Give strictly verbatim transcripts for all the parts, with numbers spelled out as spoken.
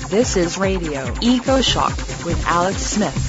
This is Radio Eco Shock with Alex Smith.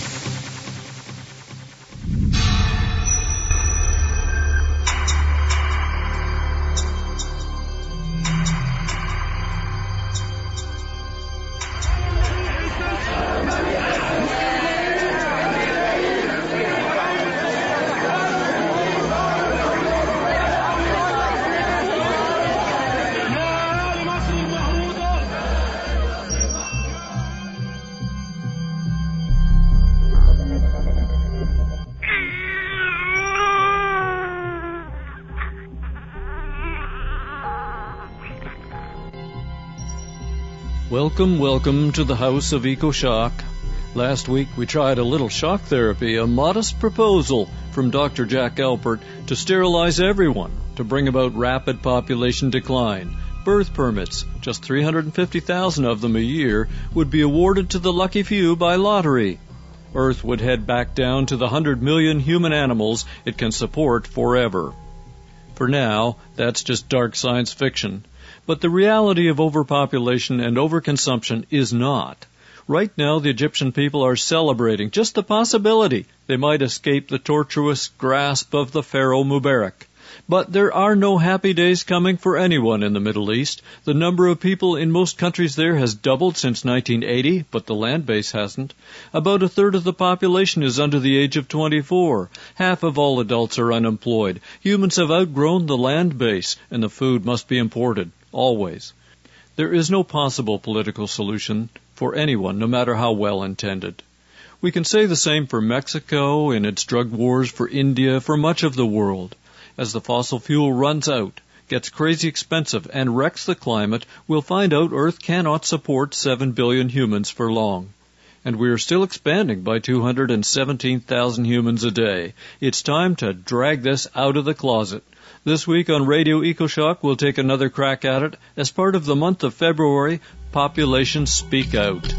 Welcome, welcome to the House of Eco Shock. Last week we tried a little shock therapy, a modest proposal from Doctor Jack Alpert to sterilize everyone, to bring about rapid population decline. Birth permits, just three hundred fifty thousand of them a year, would be awarded to the lucky few by lottery. Earth would head back down to the one hundred million human animals it can support forever. For now, that's just dark science fiction. But the reality of overpopulation and overconsumption is not. Right now, the Egyptian people are celebrating just the possibility they might escape the tortuous grasp of the Pharaoh Mubarak. But there are no happy days coming for anyone in the Middle East. The number of people in most countries there has doubled since nineteen eighty, but the land base hasn't. About a third of the population is under the age of twenty-four. Half of all adults are unemployed. Humans have outgrown the land base, and the food must be imported. Always. There is no possible political solution for anyone, no matter how well intended. We can say the same for Mexico in its drug wars, for India, for much of the world. As the fossil fuel runs out, gets crazy expensive, and wrecks the climate, we'll find out Earth cannot support seven billion humans for long. And we are still expanding by two hundred seventeen thousand humans a day. It's time to drag this out of the closet. This week on Radio EcoShock, we'll take another crack at it as part of the month of February, Population Speak Out.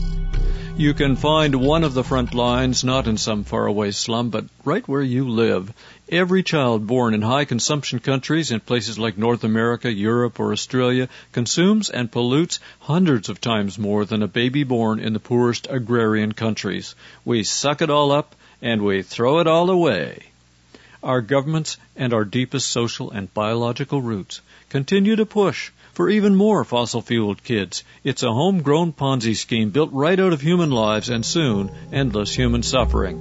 You can find one of the front lines not in some faraway slum, but right where you live. Every child born in high-consumption countries in places like North America, Europe, or Australia consumes and pollutes hundreds of times more than a baby born in the poorest agrarian countries. We suck it all up, and we throw it all away. Our governments and our deepest social and biological roots continue to push for even more fossil-fueled kids. It's a homegrown Ponzi scheme built right out of human lives and soon endless human suffering.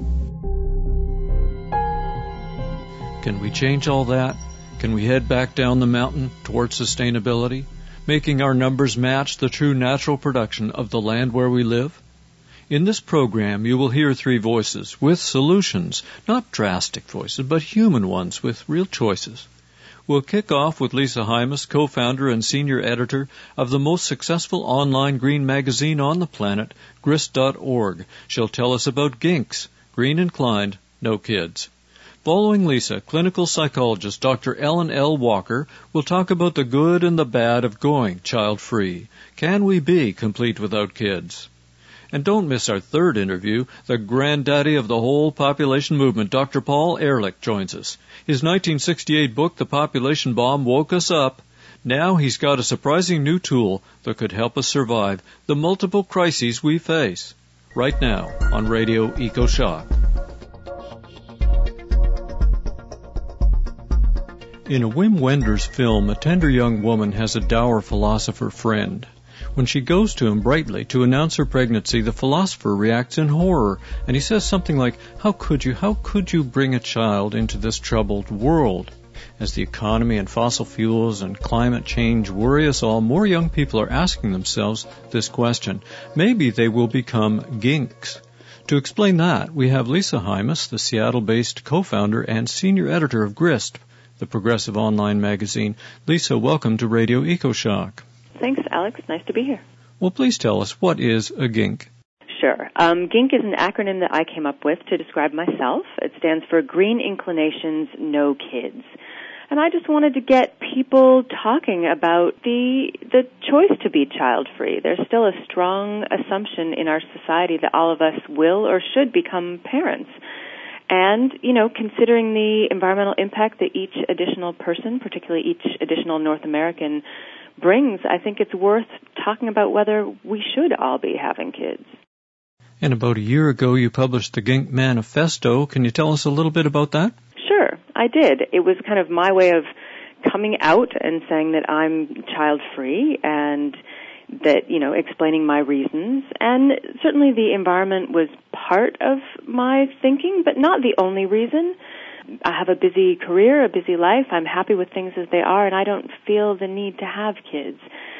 Can we change all that? Can we head back down the mountain towards sustainability, making our numbers match the true natural production of the land where we live? In this program, you will hear three voices with solutions, not drastic voices, but human ones with real choices. We'll kick off with Lisa Hymas, co-founder and senior editor of the most successful online green magazine on the planet, grist dot org. She'll tell us about Ginks, green inclined, no kids. Following Lisa, clinical psychologist Doctor Ellen L. Walker will talk about the good and the bad of going child-free. Can we be complete without kids? And don't miss our third interview. The granddaddy of the whole population movement, Doctor Paul Ehrlich, joins us. His nineteen sixty-eight book, The Population Bomb, woke us up. Now he's got a surprising new tool that could help us survive the multiple crises we face. Right now on Radio EcoShock. In a Wim Wenders film, a tender young woman has a dour philosopher friend. When she goes to him brightly to announce her pregnancy, the philosopher reacts in horror, and he says something like, How could you, how could you bring a child into this troubled world? As the economy and fossil fuels and climate change worry us all, more young people are asking themselves this question. Maybe they will become ginks. To explain that, we have Lisa Hymas, the Seattle-based co-founder and senior editor of Grist, the progressive online magazine. Lisa, welcome to Radio EcoShock. Thanks, Alex. Nice to be here. Well, please tell us, what is a gink? Sure. Um, GINK is an acronym that I came up with to describe myself. It stands for Green Inclinations, No Kids. And I just wanted to get people talking about the the choice to be child-free. There's still a strong assumption in our society that all of us will or should become parents. And, you know, considering the environmental impact that each additional person, particularly each additional North American, brings, I think it's worth talking about whether we should all be having kids. And about a year ago, you published the Gink Manifesto. Can you tell us a little bit about that? Sure, I did. It was kind of my way of coming out and saying that I'm child-free and that, you know, explaining my reasons. And certainly the environment was part of my thinking, but not the only reason. I have a busy career, a busy life. I'm happy with things as they are, and I don't feel the need to have kids.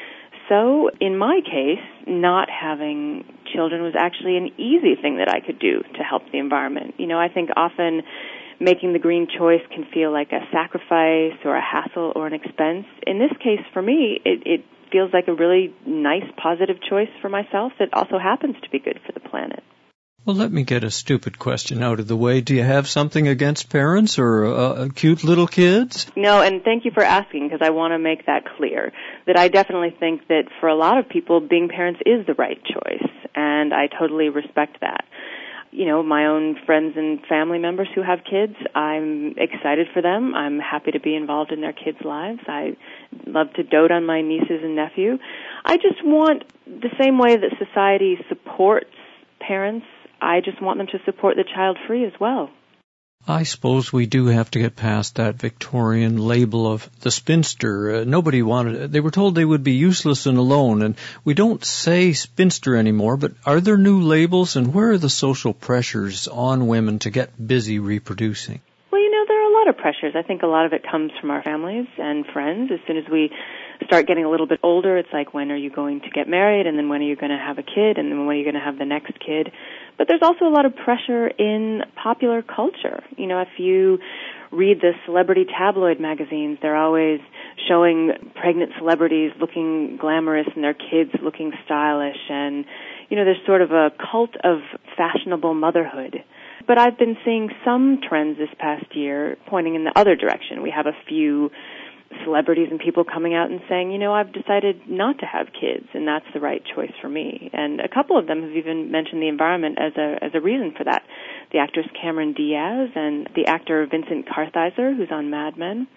So in my case, not having children was actually an easy thing that I could do to help the environment. You know, I think often making the green choice can feel like a sacrifice or a hassle or an expense. In this case, for me, it, it feels like a really nice, positive choice for myself that also happens to be good for the planet. Well, let me get a stupid question out of the way. Do you have something against parents or uh, cute little kids? No, and thank you for asking, because I want to make that clear, that I definitely think that for a lot of people, being parents is the right choice, and I totally respect that. You know, my own friends and family members who have kids, I'm excited for them. I'm happy to be involved in their kids' lives. I love to dote on my nieces and nephew. I just want, the same way that society supports parents, I just want them to support the child free as well. I suppose we do have to get past that Victorian label of the spinster. Uh, nobody wanted, they were told they would be useless and alone, and we don't say spinster anymore, but are there new labels, and where are the social pressures on women to get busy reproducing? Well, you know, there are a lot of pressures. I think a lot of it comes from our families and friends. As soon as we start getting a little bit older, it's like, when are you going to get married, and then when are you going to have a kid, and then when are you going to have the next kid? But there's also a lot of pressure in popular culture. You know, if you read the celebrity tabloid magazines, they're always showing pregnant celebrities looking glamorous and their kids looking stylish, and, you know, there's sort of a cult of fashionable motherhood. But I've been seeing some trends this past year pointing in the other direction. We have a few celebrities and people coming out and saying, you know, I've decided not to have kids, and that's the right choice for me. And a couple of them have even mentioned the environment as a as a reason for that. The actress Cameron Diaz and the actor Vincent Kartheiser, who's on Mad Men.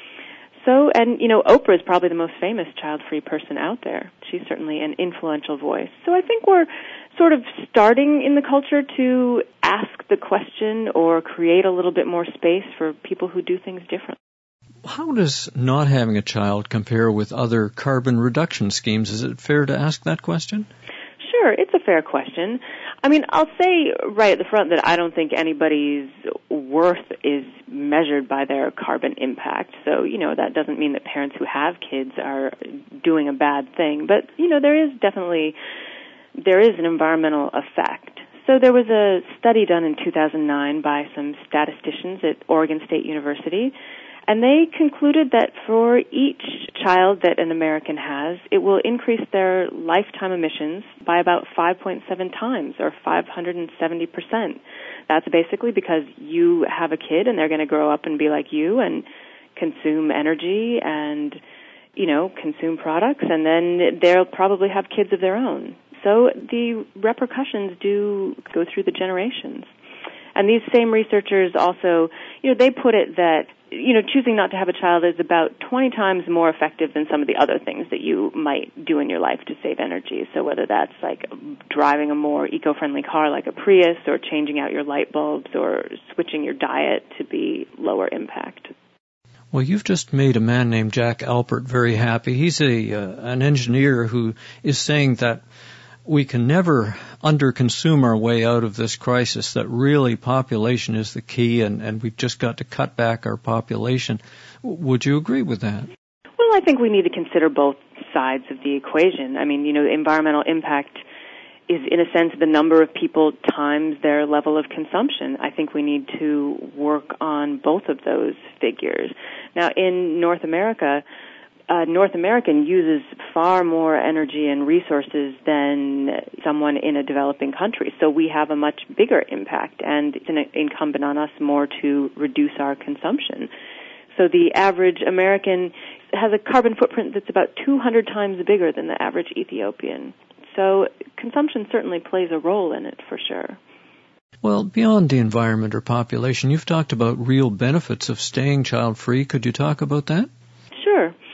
So, and, you know, Oprah is probably the most famous child-free person out there. She's certainly an influential voice. So I think we're sort of starting in the culture to ask the question or create a little bit more space for people who do things differently. How does not having a child compare with other carbon reduction schemes? Is it fair to ask that question? Sure, it's a fair question. I mean, I'll say right at the front that I don't think anybody's worth is measured by their carbon impact. So, you know, that doesn't mean that parents who have kids are doing a bad thing. But, you know, there is definitely, there is an environmental effect. So there was a study done in two thousand nine by some statisticians at Oregon State University, and they concluded that for each child that an American has, it will increase their lifetime emissions by about five point seven times, or five hundred seventy percent. That's basically because you have a kid and they're going to grow up and be like you and consume energy and, you know, consume products, and then they'll probably have kids of their own. So the repercussions do go through the generations. And these same researchers also, you know, they put it that, you know, choosing not to have a child is about twenty times more effective than some of the other things that you might do in your life to save energy. So whether that's like driving a more eco-friendly car like a Prius, or changing out your light bulbs, or switching your diet to be lower impact. Well, you've just made a man named Jack Alpert very happy. He's a uh, an engineer who is saying that we can never underconsume our way out of this crisis, that really population is the key, and, and we've just got to cut back our population. Would you agree with that? Well, I think we need to consider both sides of the equation. I mean, you know, environmental impact is, in a sense, the number of people times their level of consumption. I think we need to work on both of those figures. Now, in North America, Uh, North American uses far more energy and resources than someone in a developing country. So we have a much bigger impact, and it's an incumbent on us more to reduce our consumption. So the average American has a carbon footprint that's about two hundred times bigger than the average Ethiopian. So consumption certainly plays a role in it, for sure. Well, beyond the environment or population, you've talked about real benefits of staying child-free. Could you talk about that? Sure.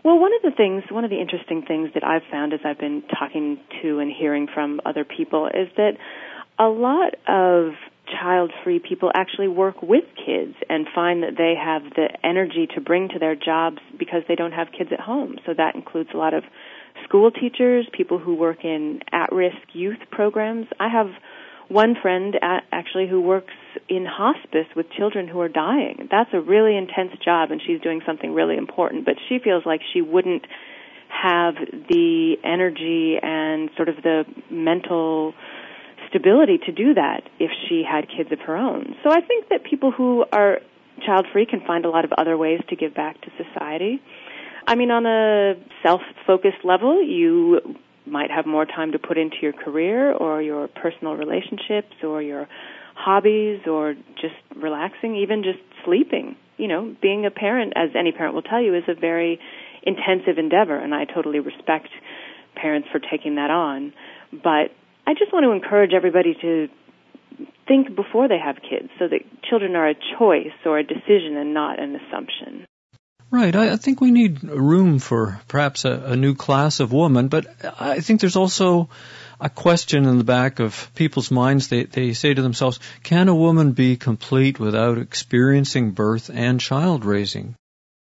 Well, one of the things, one of the interesting things that I've found as I've been talking to and hearing from other people is that a lot of child-free people actually work with kids and find that they have the energy to bring to their jobs because they don't have kids at home. So that includes a lot of school teachers, people who work in at-risk youth programs. I have one friend actually who works in hospice with children who are dying. That's a really intense job, and she's doing something really important, but she feels like she wouldn't have the energy and sort of the mental stability to do that if she had kids of her own. So I think that people who are child-free can find a lot of other ways to give back to society. I mean, on a self-focused level, you might have more time to put into your career or your personal relationships or your hobbies or just relaxing, even just sleeping. You know, being a parent, as any parent will tell you, is a very intensive endeavor, and I totally respect parents for taking that on. But I just want to encourage everybody to think before they have kids so that children are a choice or a decision and not an assumption. Right. I think we need room for perhaps a, a new class of woman, but I think there's also a question in the back of people's minds. They, they say to themselves, can a woman be complete without experiencing birth and child raising?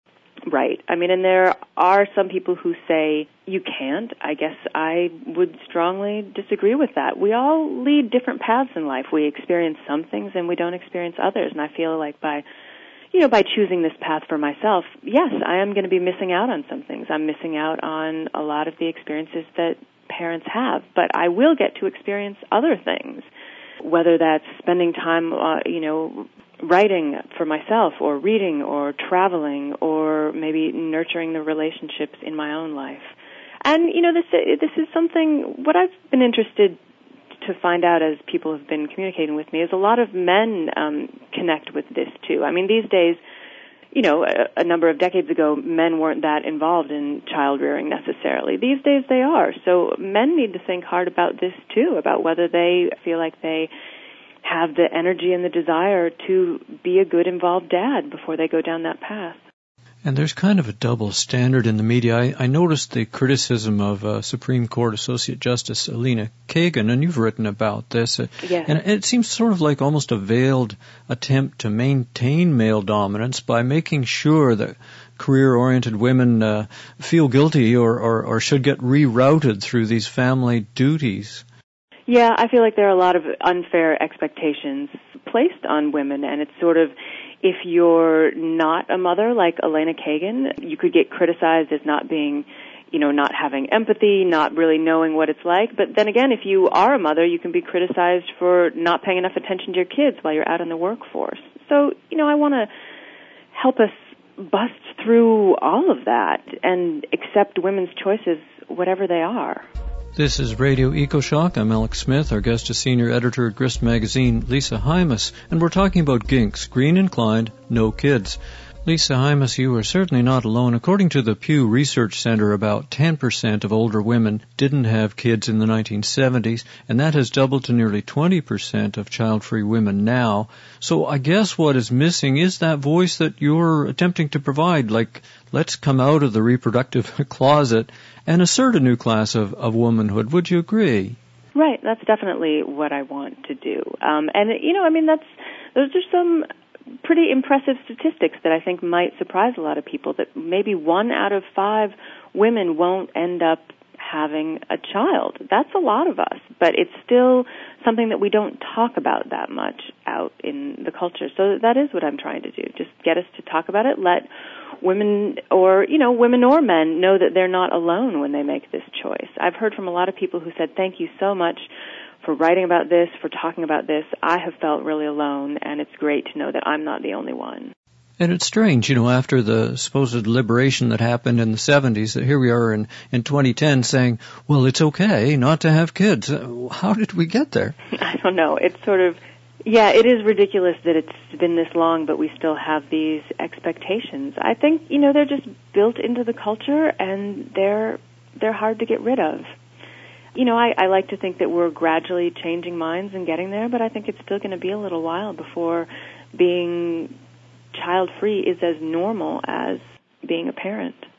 Right. I mean, and there are some people who say you can't. I guess I would strongly disagree with that. We all lead different paths in life. We experience some things and we don't experience others, and I feel like by You know, by choosing this path for myself, yes, I am going to be missing out on some things. I'm missing out on a lot of the experiences that parents have, but I will get to experience other things, whether that's spending time, uh, you know, writing for myself or reading or traveling or maybe nurturing the relationships in my own life. And, you know, this, this is something, what I've been interested to find out as people have been communicating with me is a lot of men um, connect with this too. I mean, these days, you know, a, a number of decades ago, men weren't that involved in child rearing necessarily. These days they are. So men need to think hard about this too, about whether they feel like they have the energy and the desire to be a good involved dad before they go down that path. And there's kind of a double standard in the media. I, I noticed the criticism of uh, Supreme Court Associate Justice Elena Kagan, and you've written about this. Uh, yes. And it seems sort of like almost a veiled attempt to maintain male dominance by making sure that career-oriented women uh, feel guilty or, or, or should get rerouted through these family duties. Yeah, I feel like there are a lot of unfair expectations placed on women, and it's sort of, if you're not a mother like Elena Kagan, you could get criticized as not being, you know, not having empathy, not really knowing what it's like. But then again, if you are a mother, you can be criticized for not paying enough attention to your kids while you're out in the workforce. So, you know, I want to help us bust through all of that and accept women's choices, whatever they are. This is Radio EcoShock. I'm Alex Smith. Our guest is senior editor at Grist Magazine, Lisa Hymas, and we're talking about ginks, green inclined, no kids. Lisa Hymas, you are certainly not alone. According to the Pew Research Center, about ten percent of older women didn't have kids in the nineteen seventies, and that has doubled to nearly twenty percent of child-free women now. So I guess what is missing is that voice that you're attempting to provide, like, let's come out of the reproductive closet and assert a new class of, of womanhood. Would you agree? Right. That's definitely what I want to do. Um, and, you know, I mean, that's those are some pretty impressive statistics that I think might surprise a lot of people, that maybe one out of five women won't end up having a child. That's a lot of us, but it's still something that we don't talk about that much out in the culture. So that is what I'm trying to do, just get us to talk about it, let women or, you know, women or men know that they're not alone when they make this choice. I've heard from a lot of people who said, thank you so much for writing about this, for talking about this. I have felt really alone, and it's great to know that I'm not the only one. And it's strange, you know, after the supposed liberation that happened in the seventies, that here we are in, in twenty ten saying, well, it's okay not to have kids. How did we get there? I don't know. It's sort of, yeah, it is ridiculous that it's been this long, but we still have these expectations. I think, you know, they're just built into the culture, and they're they're hard to get rid of. You know, I, I like to think that we're gradually changing minds and getting there, but I think it's still going to be a little while before being child-free is as normal as being a parent.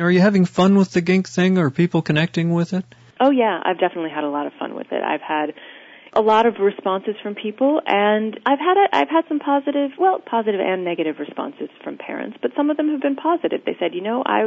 Are you having fun with the Gink thing? Are people connecting with it? Oh, yeah, I've definitely had a lot of fun with it. I've had a lot of responses from people, and I've had a, I've had some positive, well, positive and negative responses from parents, but some of them have been positive. They said, you know, I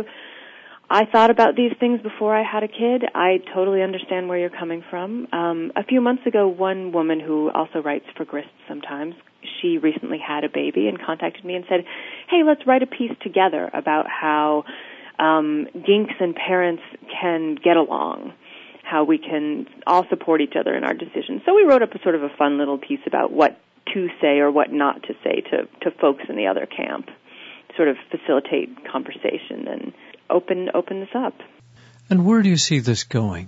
I thought about these things before I had a kid. I totally understand where you're coming from. Um, a few months ago, one woman who also writes for Grist sometimes, she recently had a baby and contacted me and said, hey, let's write a piece together about how um, Ginks and parents can get along, how we can all support each other in our decisions. So we wrote up a sort of a fun little piece about what to say or what not to say to, to folks in the other camp, sort of facilitate conversation and open open this up. And where do you see this going?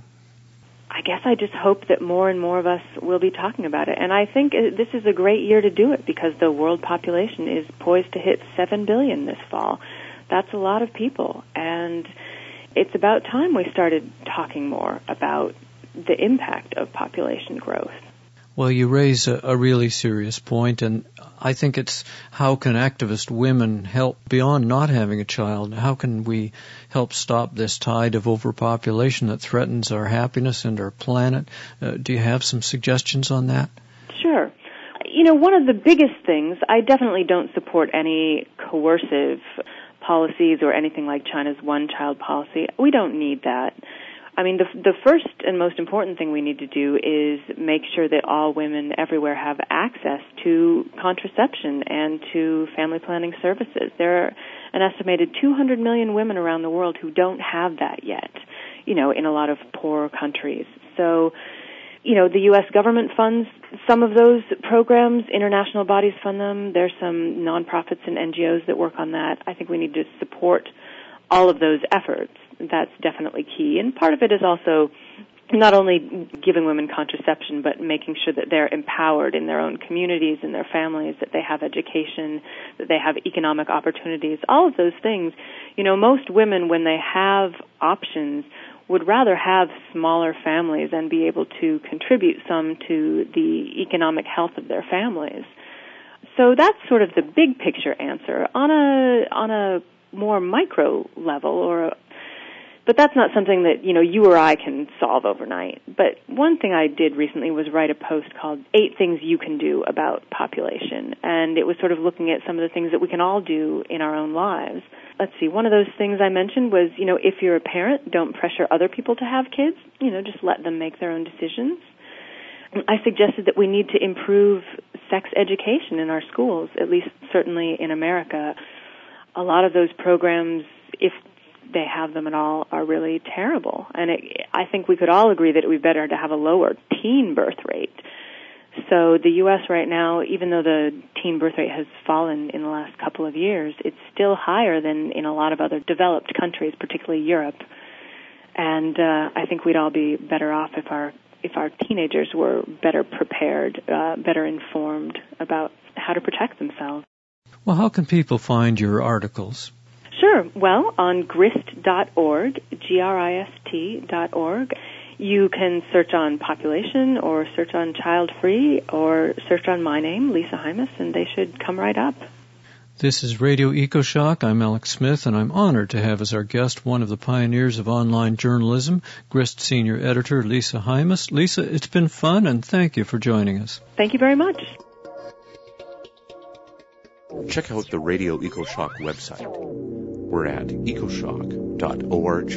I guess I just hope that more and more of us will be talking about it. And I think this is a great year to do it because the world population is poised to hit seven billion this fall. That's a lot of people. And it's about time we started talking more about the impact of population growth. Well, you raise a, a really serious point, and I think it's how can activist women help beyond not having a child? How can we help stop this tide of overpopulation that threatens our happiness and our planet? Uh, do you have some suggestions on that? Sure. You know, one of the biggest things, I definitely don't support any coercive policies or anything like China's one-child policy. We don't need that. I mean, the, the first and most important thing we need to do is make sure that all women everywhere have access to contraception and to family planning services. There are an estimated two hundred million women around the world who don't have that yet, you know, in a lot of poor countries. So, you know, the U S government funds some of those programs. International bodies fund them. There's some nonprofits and N G Os that work on that. I think we need to support all of those efforts. That's definitely key. And part of it is also not only giving women contraception, but making sure that they're empowered in their own communities and their families, that they have education, that they have economic opportunities, all of those things. You know, most women, when they have options, would rather have smaller families and be able to contribute some to the economic health of their families. So that's sort of the big picture answer. On a on a more micro level, or a, but that's not something that, you know, you or I can solve overnight. But one thing I did recently was write a post called Eight Things You Can Do About Population, and it was sort of looking at some of the things that we can all do in our own lives. Let's see, one of those things I mentioned was, you know, if you're a parent, don't pressure other people to have kids. You know, just let them make their own decisions. I suggested that we need to improve sex education in our schools, at least certainly in America. A lot of those programs, if they have them at all, are really terrible. And it, I think we could all agree that it would be better to have a lower teen birth rate. So the U S right now, even though the teen birth rate has fallen in the last couple of years, it's still higher than in a lot of other developed countries, particularly Europe. And uh, I think we'd all be better off if our if our teenagers were better prepared, uh, better informed about how to protect themselves. Well, how can people find your articles? Sure. Well, on grist dot org, G R I S T dot org, you can search on population or search on child-free or search on my name, Lisa Hymas, and they should come right up. This is Radio EcoShock. I'm Alex Smith, and I'm honored to have as our guest one of the pioneers of online journalism, Grist Senior Editor Lisa Hymas. Lisa, it's been fun, and thank you for joining us. Thank you very much. Check out the Radio EcoShock website. We're at ecoshock dot org.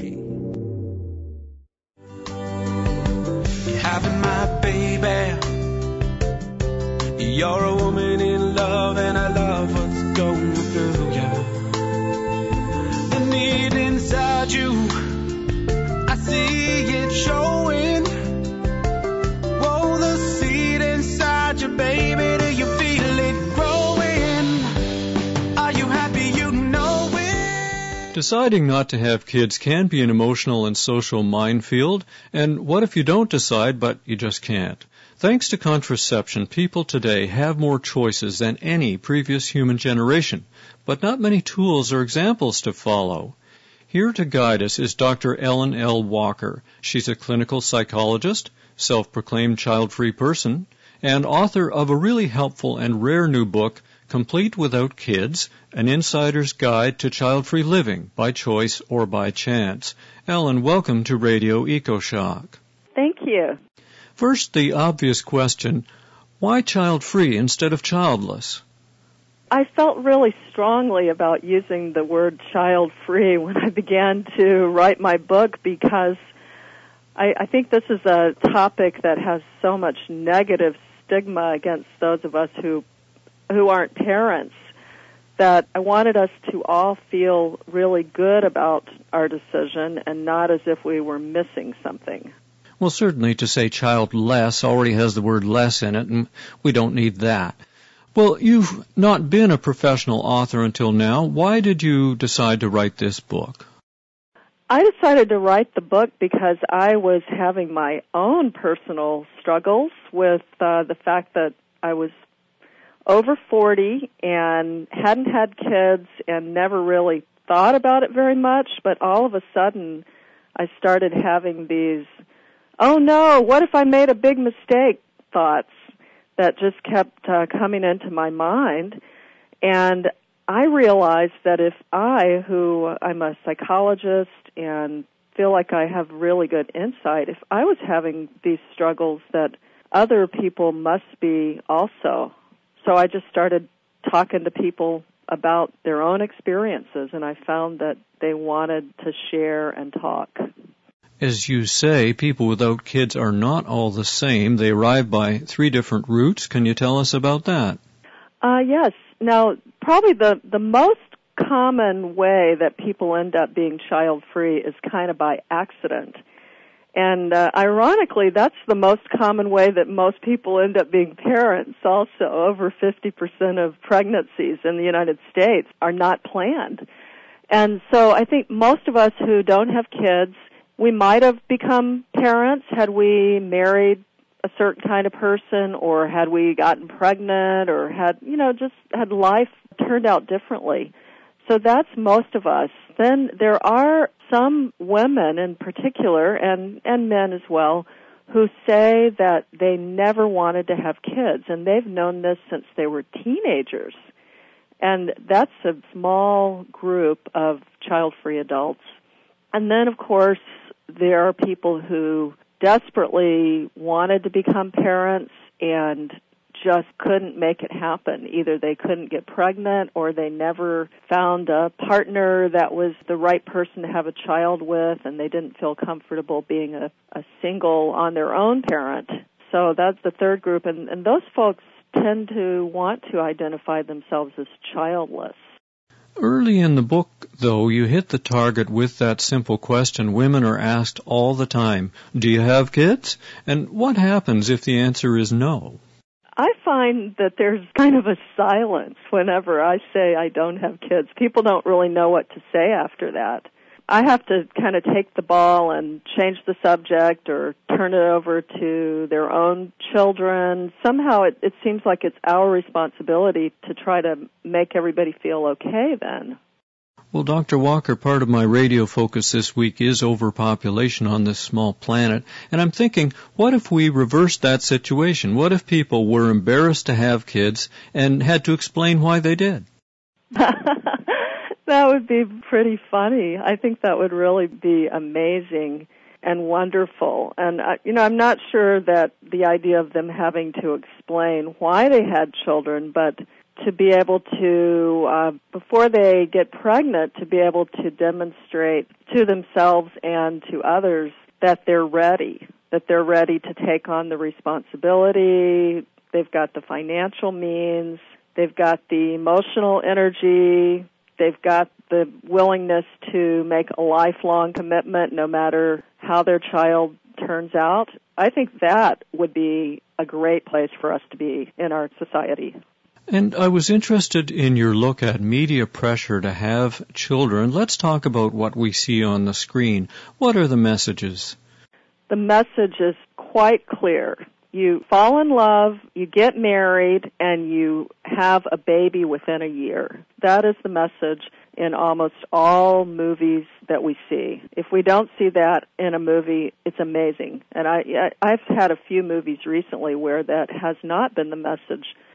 Having my baby, you're a woman in love, and I love what's going through you. The need inside you, I see it showing. Whoa, the seed inside you, baby, do you feel it growing? Are you happy you know it? Deciding not to have kids can be an emotional and social minefield, and what if you don't decide, but you just can't? Thanks to contraception, people today have more choices than any previous human generation, but not many tools or examples to follow. Here to guide us is Doctor Ellen L. Walker. She's a clinical psychologist, self-proclaimed child-free person, and author of a really helpful and rare new book, Complete Without Kids, An Insider's Guide to Child-Free Living, by Choice or by Chance. Ellen, welcome to Radio EcoShock. Thank you. First, the obvious question, why child-free instead of childless? I felt really strongly about using the word child-free when I began to write my book because I, I think this is a topic that has so much negative stigma against those of us who who aren't parents that I wanted us to all feel really good about our decision and not as if we were missing something. Well, certainly to say childless already has the word less in it, and we don't need that. Well, you've not been a professional author until now. Why did you decide to write this book? I decided to write the book because I was having my own personal struggles with uh, the fact that I was over forty and hadn't had kids and never really thought about it very much, but all of a sudden I started having these, oh no, what if I made a big mistake thoughts that just kept uh, coming into my mind. And I realized that if I, who I'm a psychologist and feel like I have really good insight, if I was having these struggles, that other people must be also. So I just started talking to people about their own experiences, and I found that they wanted to share and talk. As you say, people without kids are not all the same. They arrive by three different routes. Can you tell us about that? Uh, yes. Now, probably the, the most common way that people end up being child-free is kind of by accident. And uh, ironically, that's the most common way that most people end up being parents also. Over fifty percent of pregnancies in the United States are not planned. And so I think most of us who don't have kids, we might have become parents had we married a certain kind of person or had we gotten pregnant or had, you know, just had life turned out differently. So that's most of us. Then there are some women in particular, and, and men as well, who say that they never wanted to have kids, and they've known this since they were teenagers. And that's a small group of child-free adults. And then, of course, there are people who desperately wanted to become parents and just couldn't make it happen. Either they couldn't get pregnant or they never found a partner that was the right person to have a child with, and they didn't feel comfortable being a, a single on their own parent. So that's the third group, and, and those folks tend to want to identify themselves as childless. Early in the book, though, you hit the target with that simple question women are asked all the time, do you have kids? And what happens if the answer is no? I find that there's kind of a silence whenever I say I don't have kids. People don't really know what to say after that. I have to kind of take the ball and change the subject or turn it over to their own children. Somehow it, it seems like it's our responsibility to try to make everybody feel okay then. Well, Doctor Walker, part of my radio focus this week is overpopulation on this small planet. And I'm thinking, what if we reversed that situation? What if people were embarrassed to have kids and had to explain why they did? That would be pretty funny. I think that would really be amazing and wonderful. And, uh, you know, I'm not sure that the idea of them having to explain why they had children, but to be able to, uh, before they get pregnant, to be able to demonstrate to themselves and to others that they're ready, that they're ready to take on the responsibility, they've got the financial means, they've got the emotional energy, they've got the willingness to make a lifelong commitment no matter how their child turns out. I think that would be a great place for us to be in our society. And I was interested in your look at media pressure to have children. Let's talk about what we see on the screen. What are the messages? The message is quite clear. You fall in love, you get married, and you have a baby within a year. That is the message in almost all movies that we see. If we don't see that in a movie, it's amazing. And I, I've had a few movies recently where that has not been the message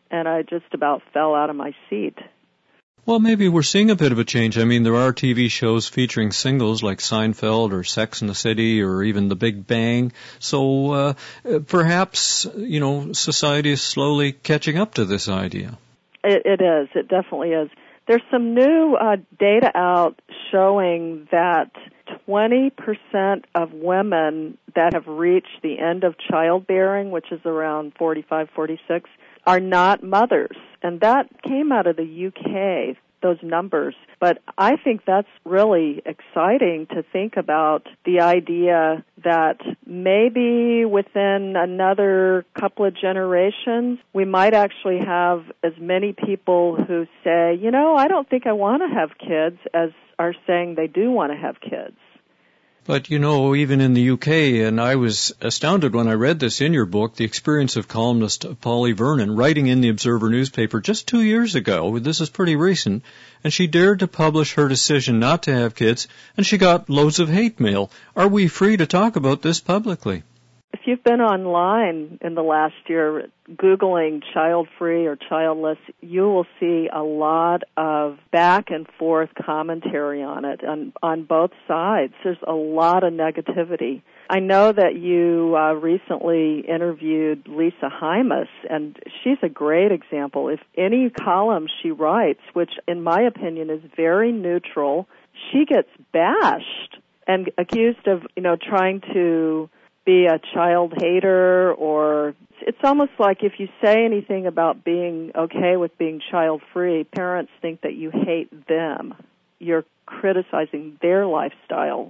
and I just about fell out of my seat. Well, maybe we're seeing a bit of a change. I mean, there are T V shows featuring singles like Seinfeld or Sex and the City or even The Big Bang. So uh, perhaps, you know, society is slowly catching up to this idea. It, it is. It definitely is. There's some new uh, data out showing that twenty percent of women that have reached the end of childbearing, which is around forty-five, forty-six, are not mothers. And that came out of the U K, those numbers. But I think that's really exciting to think about the idea that maybe within another couple of generations, we might actually have as many people who say, you know, I don't think I want to have kids, as are saying they do want to have kids. But, you know, even in the U K, and I was astounded when I read this in your book, the experience of columnist Polly Vernon writing in the Observer newspaper just two years ago, this is pretty recent, and she dared to publish her decision not to have kids, and she got loads of hate mail. Are we free to talk about this publicly? If you've been online in the last year Googling child-free or childless, you will see a lot of back and forth commentary on it on, on both sides. There's a lot of negativity. I know that you uh, recently interviewed Lisa Hymas, and she's a great example. If any column she writes, which in my opinion is very neutral, she gets bashed and accused of, you know, trying to be a child hater, or it's almost like if you say anything about being okay with being child-free, parents think that you hate them. You're criticizing their lifestyle.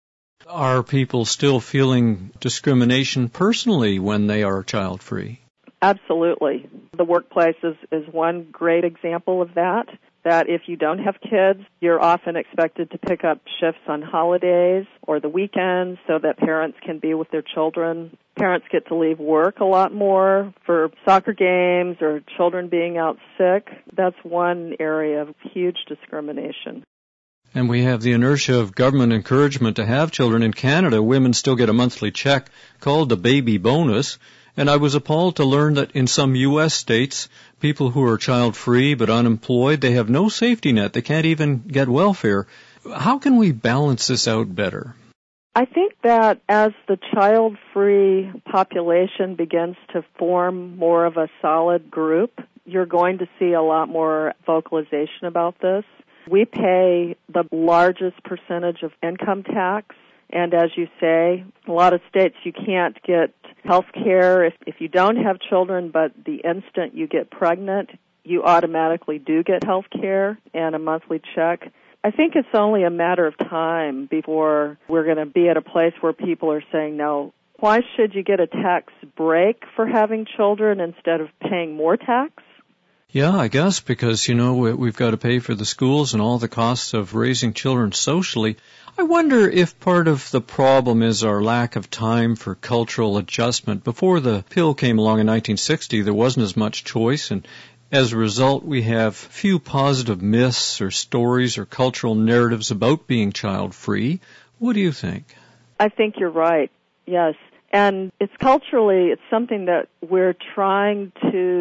Are people still feeling discrimination personally when they are child-free? Absolutely. The workplace is, is one great example of that. That if you don't have kids, you're often expected to pick up shifts on holidays or the weekends so that parents can be with their children. Parents get to leave work a lot more for soccer games or children being out sick. That's one area of huge discrimination. And we have the inertia of government encouragement to have children. In Canada, women still get a monthly check called the baby bonus. And I was appalled to learn that in some U S states, people who are child-free but unemployed, they have no safety net. They can't even get welfare. How can we balance this out better? I think that as the child-free population begins to form more of a solid group, you're going to see a lot more vocalization about this. We pay the largest percentage of income tax. And as you say, a lot of states you can't get health care if, if you don't have children, but the instant you get pregnant, you automatically do get health care and a monthly check. I think it's only a matter of time before we're going to be at a place where people are saying, no, why should you get a tax break for having children instead of paying more tax? Yeah, I guess because, you know, we've got to pay for the schools and all the costs of raising children socially. I wonder if part of the problem is our lack of time for cultural adjustment. Before the pill came along in nineteen sixty, there wasn't as much choice, and as a result, we have few positive myths or stories or cultural narratives about being child-free. What do you think? I think you're right, yes. And it's culturally, it's something that we're trying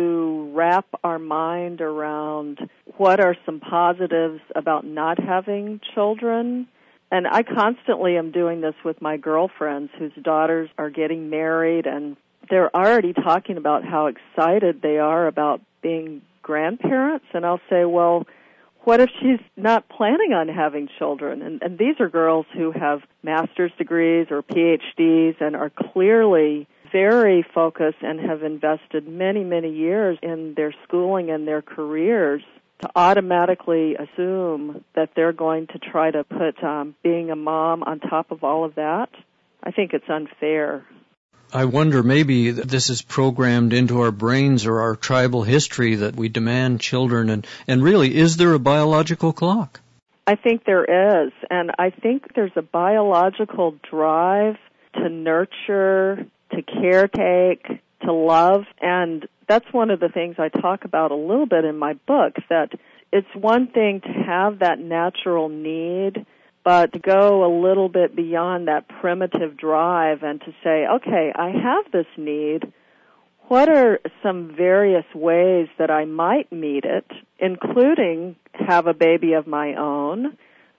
to wrap our mind around. What are some positives about not having children? And I constantly am doing this with my girlfriends whose daughters are getting married, and they're already talking about how excited they are about being grandparents. And I'll say, well, what if she's not planning on having children? And, and these are girls who have master's degrees or P H Ds and are clearly very focused and have invested many, many years in their schooling and their careers. To automatically assume that they're going to try to put um, being a mom on top of all of that, I think it's unfair. I wonder maybe this is programmed into our brains or our tribal history that we demand children, and, and really, is there a biological clock? I think there is, and I think there's a biological drive to nurture, to caretake, to love, and that's one of the things I talk about a little bit in my book, that it's one thing to have that natural need, but to go a little bit beyond that primitive drive and to say, okay, I have this need. what are some various ways that I might meet it, including have a baby of my own,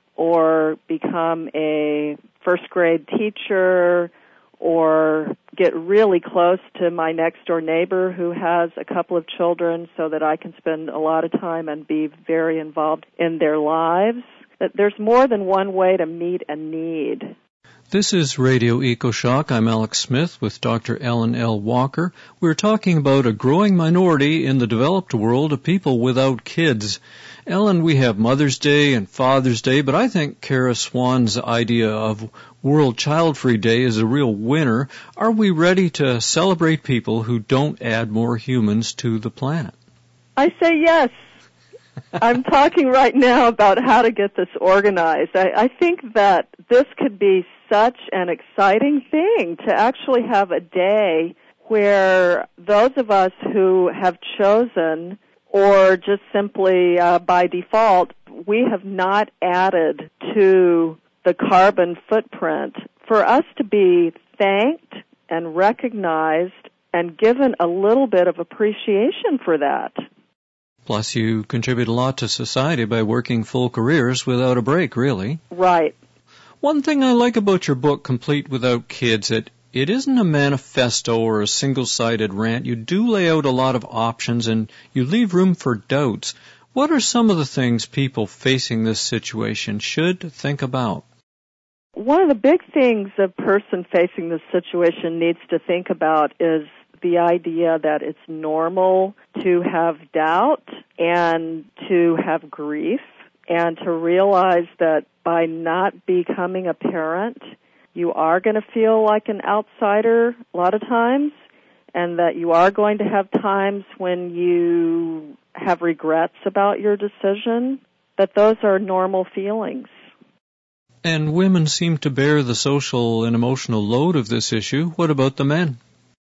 or become a first grade teacher, or get really close to my next door neighbor who has a couple of children so that I can spend a lot of time and be very involved in their lives. That there's more than one way to meet a need. This is Radio EcoShock. I'm Alex Smith with Doctor Ellen L. Walker. We're talking about a growing minority in the developed world of people without kids. Ellen, we have Mother's Day and Father's Day, but I think Kara Swan's idea of World Child Free Day is a real winner. Are we ready to celebrate people who don't add more humans to the planet? I say yes. I'm talking right now about how to get this organized. I, I think that this could be such an exciting thing to actually have a day where those of us who have chosen, or just simply uh, by default, we have not added to the carbon footprint, for us to be thanked and recognized and given a little bit of appreciation for that. Plus, you contribute a lot to society by working full careers without a break, really. Right. One thing I like about your book, Complete Without Kids, it, it isn't a manifesto or a single-sided rant. You do lay out a lot of options and you leave room for doubts. What are some of the things people facing this situation should think about? One of the big things a person facing this situation needs to think about is the idea that it's normal to have doubt and to have grief, and to realize that by not becoming a parent, you are going to feel like an outsider a lot of times, and that you are going to have times when you have regrets about your decision, that those are normal feelings. And women seem to bear the social and emotional load of this issue. What about the men?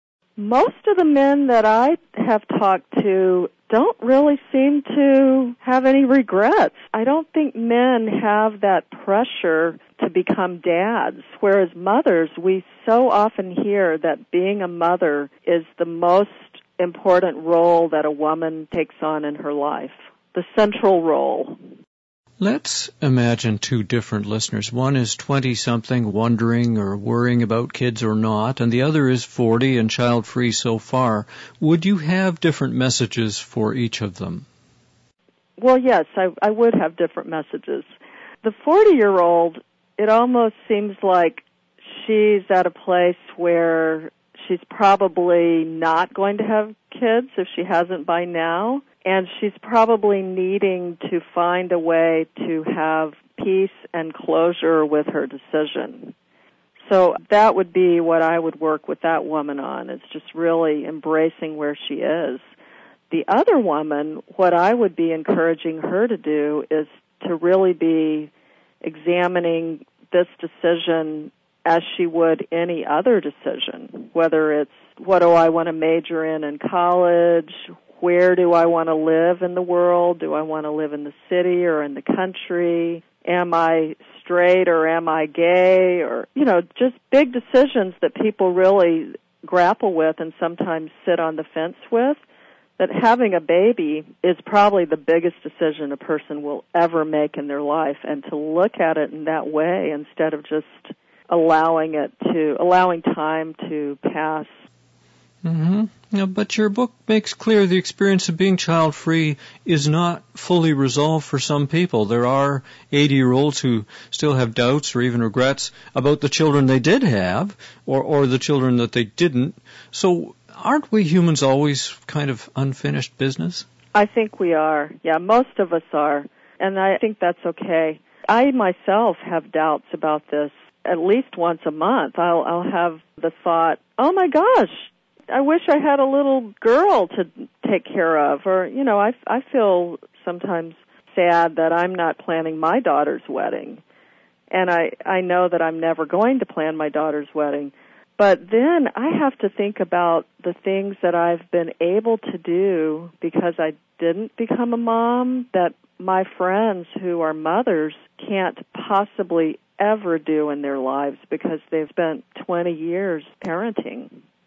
Most of the men that I have talked to don't really seem to have any regrets. I don't think men have that pressure to become dads, whereas mothers, we so often hear that being a mother is the most important role that a woman takes on in her life, the central role. Let's imagine two different listeners. One is twenty-something, wondering or worrying about kids or not, and the other is forty and child-free so far. Would you have different messages for each of them? Well, yes, I, I would have different messages. The forty-year-old, it almost seems like she's at a place where she's probably not going to have kids if she hasn't by now. And she's probably needing to find a way to have peace and closure with her decision. So that would be what I would work with that woman on, is just really embracing where she is. The other woman, what I would be encouraging her to do is to really be examining this decision as she would any other decision, whether it's what do I want to major in in college, where do I want to live in the world? Do I want to live in the city or in the country? Am I straight or am I gay? Or, you know, just big decisions that people really grapple with and sometimes sit on the fence with. That having a baby is probably the biggest decision a person will ever make in their life, and to look at it in that way instead of just allowing it to, allowing time to pass. Mm-hmm. Yeah, but your book makes clear the experience of being child-free is not fully resolved for some people. There are eighty-year-olds who still have doubts or even regrets about the children they did have or, or the children that they didn't. So aren't we humans always kind of unfinished business? I think we are. Yeah, most of us are. And I think that's okay. I myself have doubts about this at least once a month. I'll, I'll have the thought, oh my gosh, I wish I had a little girl to take care of. Or, you know, I, I feel sometimes sad that I'm not planning my daughter's wedding. And I, I know that I'm never going to plan my daughter's wedding. But then I have to think about the things that I've been able to do because I didn't become a mom, that my friends who are mothers can't possibly ever do in their lives because they've spent twenty years parenting.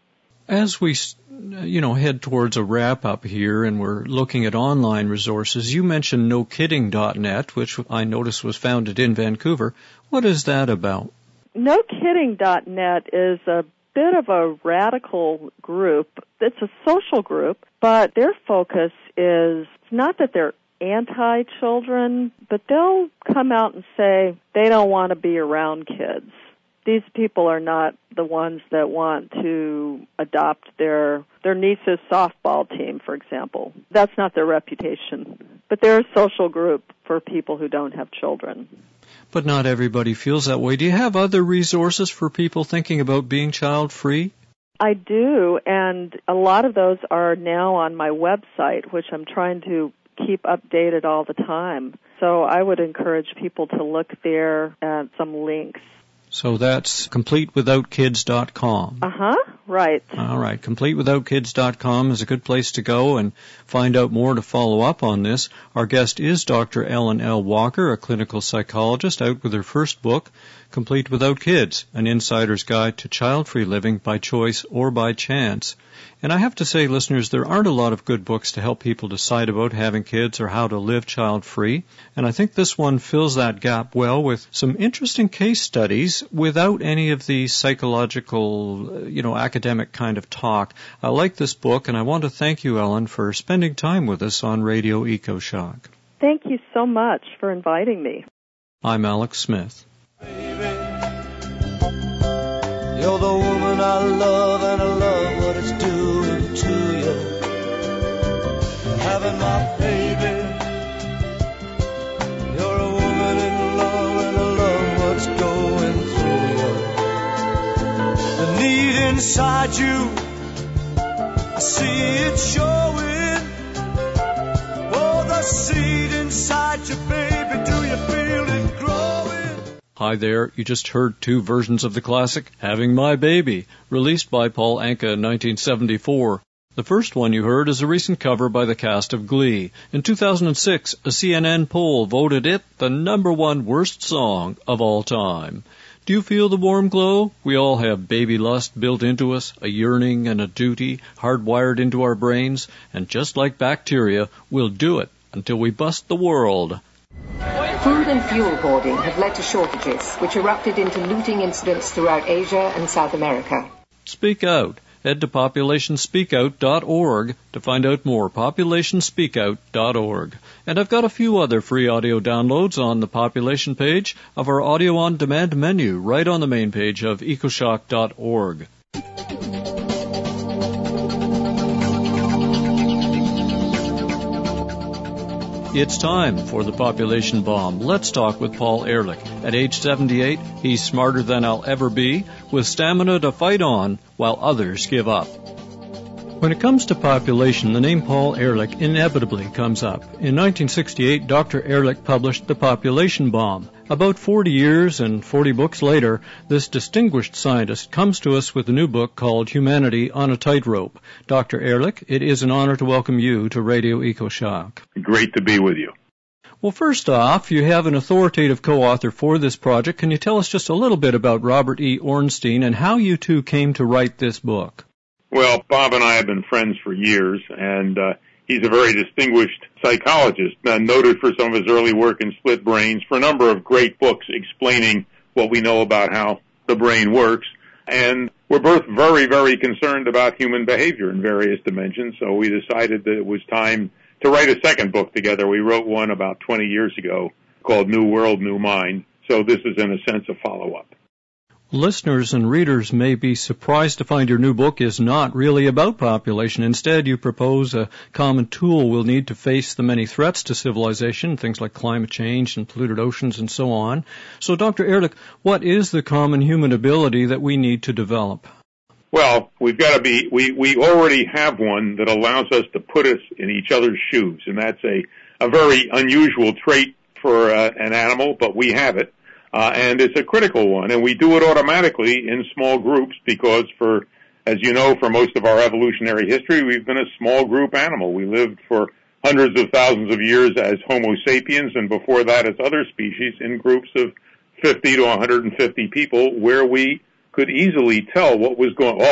As we, you know, head towards a wrap-up here and we're looking at online resources, you mentioned no kidding dot net, which I noticed was founded in Vancouver. What is that about? no kidding dot net is a bit of a radical group. It's a social group, but their focus is not that they're anti-children, but they'll come out and say they don't want to be around kids. These people are not the ones that want to adopt their their niece's softball team, for example. That's not their reputation. But they're a social group for people who don't have children. But not everybody feels that way. Do you have other resources for people thinking about being child-free? I do, and a lot of those are now on my website, which I'm trying to keep updated all the time. So I would encourage people to look there at some links. So that's complete without kids dot com. Uh-huh, right. All right. complete without kids dot com is a good place to go and find out more to follow up on this. Our guest is Doctor Ellen L. Walker, a clinical psychologist, out with her first book, Complete Without Kids, An Insider's Guide to Child-Free Living by Choice or by Chance. And I have to say, listeners, there aren't a lot of good books to help people decide about having kids or how to live child-free. And I think this one fills that gap well with some interesting case studies without any of the psychological, you know, academic kind of talk. I like this book, and I want to thank you, Ellen, for spending time with us on Radio EcoShock. Thank you so much for inviting me. I'm Alex Smith. Baby, you're the woman I love, and I love what it's doing to you. Having my baby, you're a woman in love, and I love what's going through you. The need inside you, I see it showing. Oh, the seed inside you, baby, do you feel it growing? Hi there, you just heard two versions of the classic, Having My Baby, released by Paul Anka in nineteen seventy-four. The first one you heard is a recent cover by the cast of Glee. In two thousand six, a C N N poll voted it the number one worst song of all time. Do you feel the warm glow? We all have baby lust built into us, a yearning and a duty hardwired into our brains, and just like bacteria, we'll do it until we bust the world. Food and fuel hoarding have led to shortages, which erupted into looting incidents throughout Asia and South America. Speak out. Head to population speak out dot org to find out more, population speak out dot org. And I've got a few other free audio downloads on the Population page of our Audio On Demand menu, right on the main page of ecoshock dot org. It's time for the Population Bomb. Let's talk with Paul Ehrlich. At age seventy-eight, he's smarter than I'll ever be, with stamina to fight on while others give up. When it comes to population, the name Paul Ehrlich inevitably comes up. In nineteen sixty-eight, Doctor Ehrlich published The Population Bomb. About forty years and forty books later, this distinguished scientist comes to us with a new book called Humanity on a Tightrope. Doctor Ehrlich, it is an honor to welcome you to Radio EcoShock. Great to be with you. Well, first off, you have an authoritative co-author for this project. Can you tell us just a little bit about Robert E. Ornstein and how you two came to write this book? Well, Bob and I have been friends for years, and uh, he's a very distinguished psychologist, uh, noted for some of his early work in split brains, for a number of great books explaining what we know about how the brain works. And we're both very, very concerned about human behavior in various dimensions, so we decided that it was time to write a second book together. We wrote one about twenty years ago called New World, New Mind, so this is in a sense a follow-up. Listeners and readers may be surprised to find your new book is not really about population. Instead, you propose a common tool we'll need to face the many threats to civilization, things like climate change and polluted oceans and so on. So, Doctor Ehrlich, what is the common human ability that we need to develop? Well, we've got to be, we, we already have one that allows us to put us in each other's shoes, and that's a, a very unusual trait for uh, an animal, but we have it. Uh, and it's a critical one, and we do it automatically in small groups because for, as you know, for most of our evolutionary history, we've been a small group animal. We lived for hundreds of thousands of years as Homo sapiens, and before that as other species in groups of fifty to one hundred fifty people where we could easily tell what was going, often,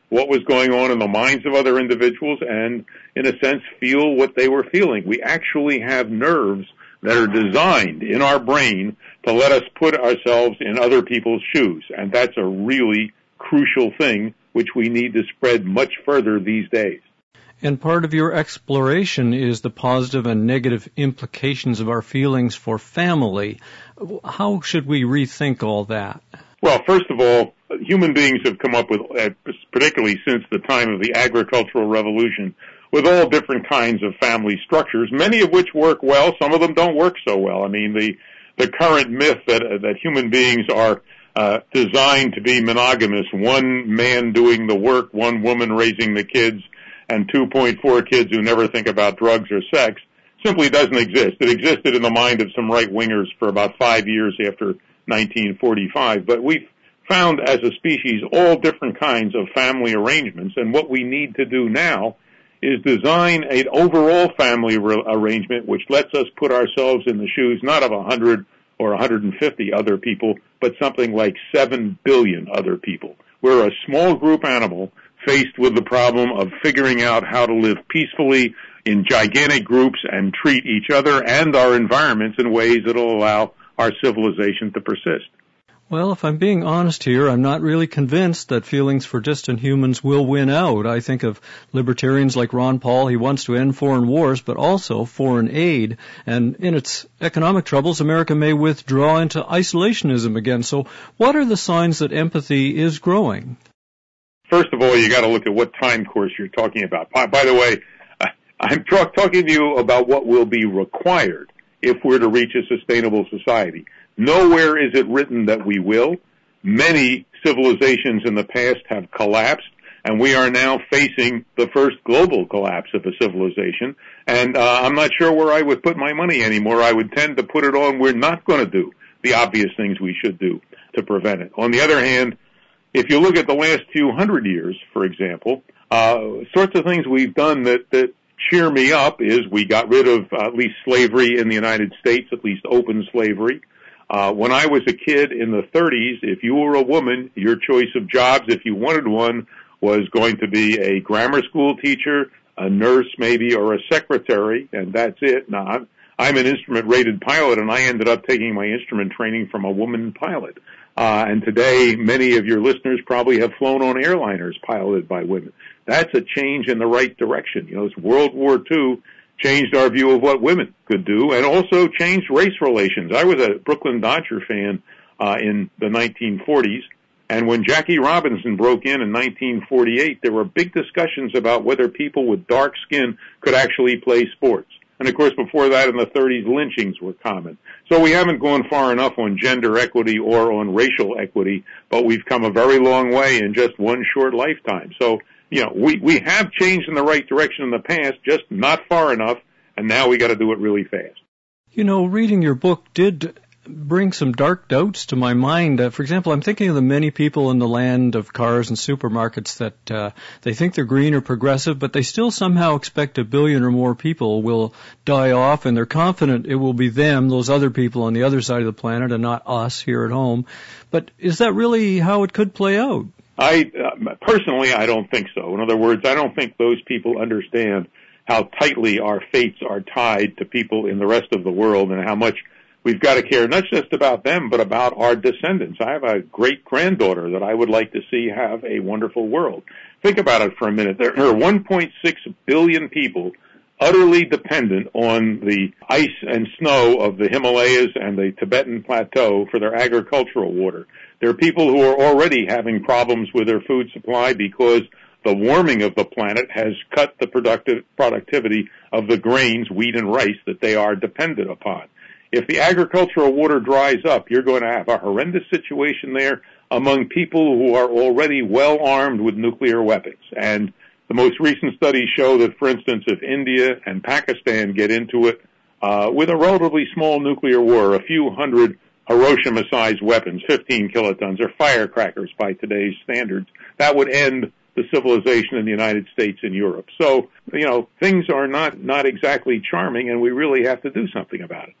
what was going on in the minds of other individuals and, in a sense, feel what they were feeling. We actually have nerves that are designed in our brain to let us put ourselves in other people's shoes, and that's a really crucial thing which we need to spread much further these days. And part of your exploration is the positive and negative implications of our feelings for family. How should we rethink all that? Well, first of all, human beings have come up with, particularly since the time of the agricultural revolution, with all different kinds of family structures, many of which work well, some of them don't work so well. I mean, the the current myth that that human beings are uh, designed to be monogamous, one man doing the work, one woman raising the kids, and two point four kids who never think about drugs or sex, simply doesn't exist. It existed in the mind of some right-wingers for about five years after nineteen forty-five, but we've found as a species all different kinds of family arrangements, and what we need to do now is design an overall family re- arrangement which lets us put ourselves in the shoes not of one hundred or one hundred fifty other people, but something like seven billion other people. We're a small group animal faced with the problem of figuring out how to live peacefully in gigantic groups and treat each other and our environments in ways that will allow our civilization to persist. Well, if I'm being honest here, I'm not really convinced that feelings for distant humans will win out. I think of libertarians like Ron Paul. He wants to end foreign wars, but also foreign aid. And in its economic troubles, America may withdraw into isolationism again. So what are the signs that empathy is growing? First of all, you got to look at what time course you're talking about. By, by the way, I'm talk, talking to you about what will be required if we're to reach a sustainable society. Nowhere is it written that we will. Many civilizations in the past have collapsed, and we are now facing the first global collapse of a civilization. And uh, I'm not sure where I would put my money anymore. I would tend to put it on we're not going to do the obvious things we should do to prevent it. On the other hand, if you look at the last few hundred years, for example, uh, sorts of things we've done that, that cheer me up is we got rid of uh, at least slavery in the United States, at least open slavery. Uh, when I was a kid in the thirties, if you were a woman, your choice of jobs, if you wanted one, was going to be a grammar school teacher, a nurse maybe, or a secretary, and that's it. Now, I'm, I'm an instrument-rated pilot, and I ended up taking my instrument training from a woman pilot. Uh, and today, many of your listeners probably have flown on airliners piloted by women. That's a change in the right direction. You know, it's World War Two changed our view of what women could do, and also changed race relations. I was a Brooklyn Dodger fan uh, in the nineteen forties, and when Jackie Robinson broke in in nineteen forty-eight, there were big discussions about whether people with dark skin could actually play sports. And, of course, before that, in the thirties, lynchings were common. So we haven't gone far enough on gender equity or on racial equity, but we've come a very long way in just one short lifetime. So, you know, we, we have changed in the right direction in the past, just not far enough, and now we got to do it really fast. You know, reading your book did bring some dark doubts to my mind. Uh, for example, I'm thinking of the many people in the land of cars and supermarkets that uh, they think they're green or progressive, but they still somehow expect a billion or more people will die off, and they're confident it will be them, those other people on the other side of the planet, and not us here at home. But is that really how it could play out? I uh, personally, I don't think so. In other words, I don't think those people understand how tightly our fates are tied to people in the rest of the world and how much we've got to care not just about them, but about our descendants. I have a great-granddaughter that I would like to see have a wonderful world. Think about it for a minute. There are one point six billion people utterly dependent on the ice and snow of the Himalayas and the Tibetan Plateau for their agricultural water. There are people who are already having problems with their food supply because the warming of the planet has cut the productive productivity of the grains, wheat and rice, that they are dependent upon. If the agricultural water dries up, you're going to have a horrendous situation there among people who are already well armed with nuclear weapons. And the most recent studies show that, for instance, if India and Pakistan get into it uh, with a relatively small nuclear war, a few hundred Hiroshima-sized weapons, fifteen kilotons, or firecrackers by today's standards, that would end the civilization in the United States and Europe. So, you know, things are not, not exactly charming, and we really have to do something about it.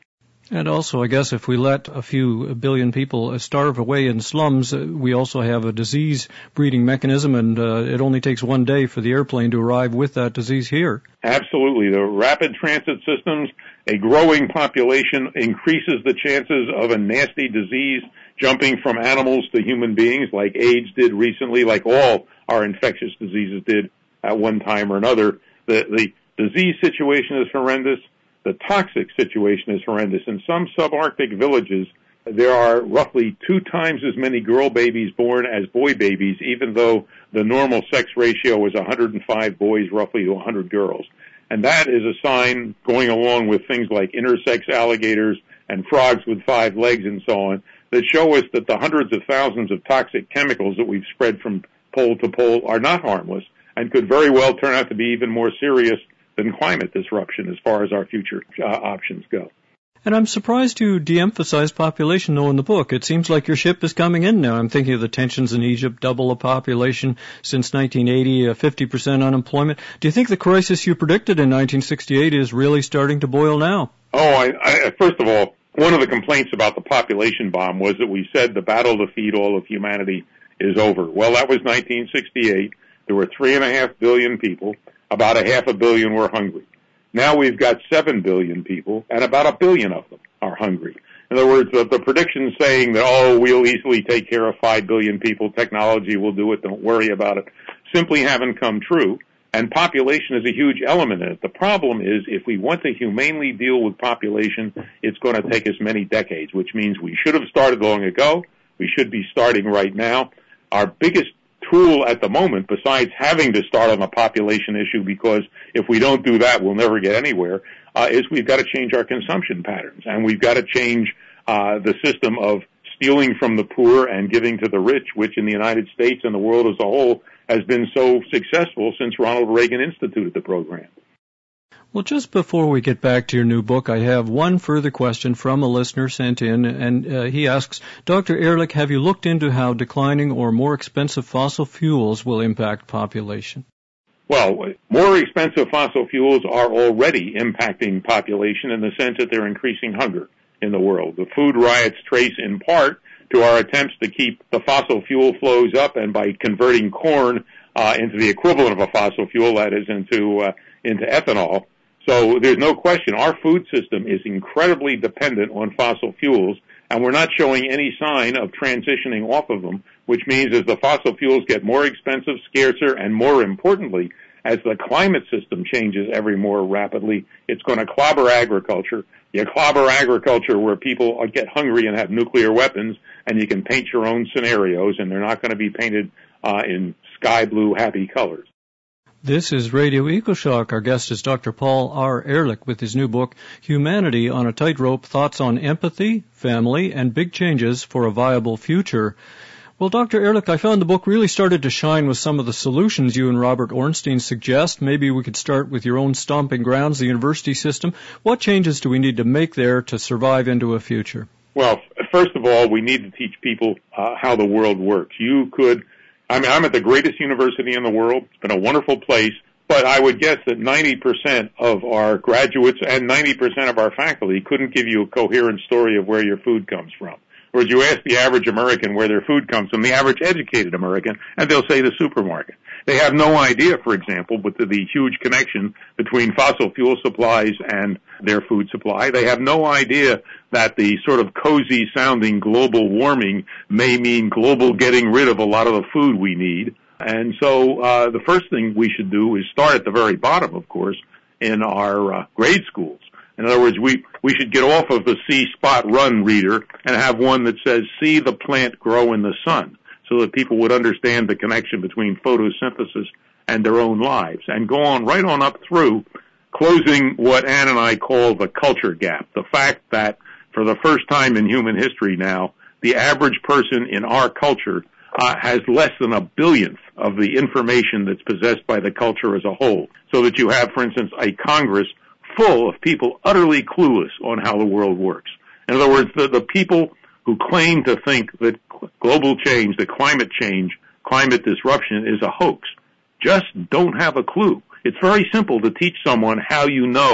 And also, I guess, if we let a few billion people starve away in slums, we also have a disease-breeding mechanism, and uh, it only takes one day for the airplane to arrive with that disease here. Absolutely. The rapid transit systems, a growing population increases the chances of a nasty disease jumping from animals to human beings, like AIDS did recently, like all our infectious diseases did at one time or another. The, the disease situation is horrendous. The toxic situation is horrendous. In some subarctic villages, there are roughly two times as many girl babies born as boy babies, even though the normal sex ratio is one hundred five boys roughly to one hundred girls. And that is a sign, going along with things like intersex alligators and frogs with five legs and so on, that show us that the hundreds of thousands of toxic chemicals that we've spread from pole to pole are not harmless and could very well turn out to be even more serious than climate disruption as far as our future uh, options go. And I'm surprised you de-emphasize population, though, in the book. It seems like your ship is coming in now. I'm thinking of the tensions in Egypt, double the population since nineteen eighty, uh, fifty percent unemployment. Do you think the crisis you predicted in nineteen sixty-eight is really starting to boil now? Oh, I, I, first of all, one of the complaints about the population bomb was that we said the battle to feed all of humanity is over. Well, that was nineteen sixty-eight. There were three and a half billion people. About a half a billion were hungry. Now we've got seven billion people, and about a billion of them are hungry. In other words, the, the predictions saying that, oh, we'll easily take care of five billion people, technology will do it, don't worry about it, simply haven't come true. And population is a huge element in it. The problem is, if we want to humanely deal with population, it's going to take us many decades, which means we should have started long ago. We should be starting right now. Our biggest tool at the moment, besides having to start on a population issue, because if we don't do that, we'll never get anywhere, uh, is we've got to change our consumption patterns. And we've got to change uh, the system of stealing from the poor and giving to the rich, which in the United States and the world as a whole has been so successful since Ronald Reagan instituted the program. Well, just before we get back to your new book, I have one further question from a listener sent in, and uh, he asks, Doctor Ehrlich, have you looked into how declining or more expensive fossil fuels will impact population? Well, more expensive fossil fuels are already impacting population in the sense that they're increasing hunger in the world. The food riots trace in part to our attempts to keep the fossil fuel flows up, and by converting corn uh, into the equivalent of a fossil fuel, that is, into uh, into ethanol. So there's no question our food system is incredibly dependent on fossil fuels, and we're not showing any sign of transitioning off of them, which means as the fossil fuels get more expensive, scarcer, and more importantly, as the climate system changes ever more rapidly, it's going to clobber agriculture. You clobber agriculture where people get hungry and have nuclear weapons, and you can paint your own scenarios, and they're not going to be painted uh, in sky blue happy colors. This is Radio EcoShock. Our guest is Doctor Paul R. Ehrlich with his new book, Humanity on a Tightrope, Thoughts on Empathy, Family, and Big Changes for a Viable Future. Well, Doctor Ehrlich, I found the book really started to shine with some of the solutions you and Robert Ornstein suggest. Maybe we could start with your own stomping grounds, the university system. What changes do we need to make there to survive into a future? Well, first of all, we need to teach people uh, how the world works. You could... I mean, I'm at the greatest university in the world. It's been a wonderful place, but I would guess that ninety percent of our graduates and ninety percent of our faculty couldn't give you a coherent story of where your food comes from. Whereas you ask the average American where their food comes from, the average educated American, and they'll say the supermarket. They have no idea, for example, with the, the huge connection between fossil fuel supplies and their food supply. They have no idea that the sort of cozy-sounding global warming may mean global getting rid of a lot of the food we need. And so uh, the first thing we should do is start at the very bottom, of course, in our uh, grade schools. In other words, we, we should get off of the see, spot, run reader and have one that says, see the plant grow in the sun, so that people would understand the connection between photosynthesis and their own lives, and go on right on up through, closing what Ann and I call the culture gap, the fact that for the first time in human history now, the average person in our culture uh, has less than a billionth of the information that's possessed by the culture as a whole, so that you have, for instance, a Congress full of people utterly clueless on how the world works. In other words, the, the people who claim to think that global change, that climate change, climate disruption is a hoax, just don't have a clue. It's very simple to teach someone how you know